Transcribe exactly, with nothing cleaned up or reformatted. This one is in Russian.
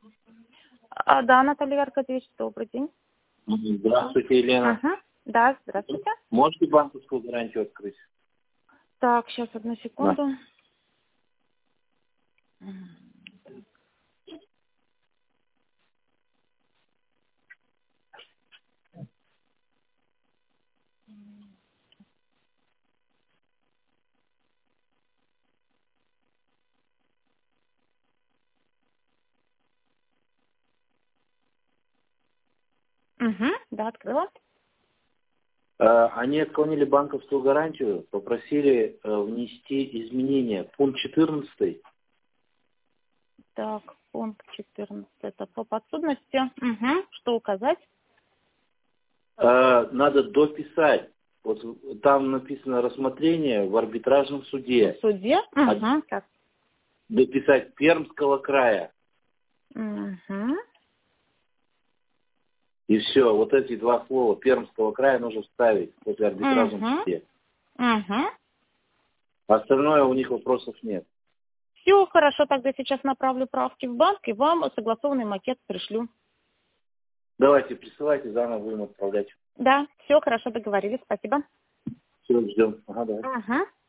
А, да, Наталья Аркадьевич, добрый день. Здравствуйте, Елена. Ага. Да, здравствуйте. Можете банковскую гарантию открыть? Так, сейчас, одну секунду. Угу, да, открыла. Э, Они отклонили банковскую гарантию, попросили э, внести изменения. Пункт четырнадцатый. Так, пункт четырнадцать. Это по подсудности. Угу. Что указать? Э, Надо дописать. Вот там написано рассмотрение в арбитражном суде. В суде? Угу. Как? Дописать Пермского края. Угу. И все. Вот эти два слова Пермского края нужно вставить после арбитражном Угу. суде. Угу. Остальное у них вопросов нет. Все, хорошо, тогда сейчас направлю правки в банк и вам согласованный макет пришлю. Давайте, присылайте, заново будем отправлять. Да, все, хорошо, договорились, спасибо. Все, ждем. Ага, давай. Ага.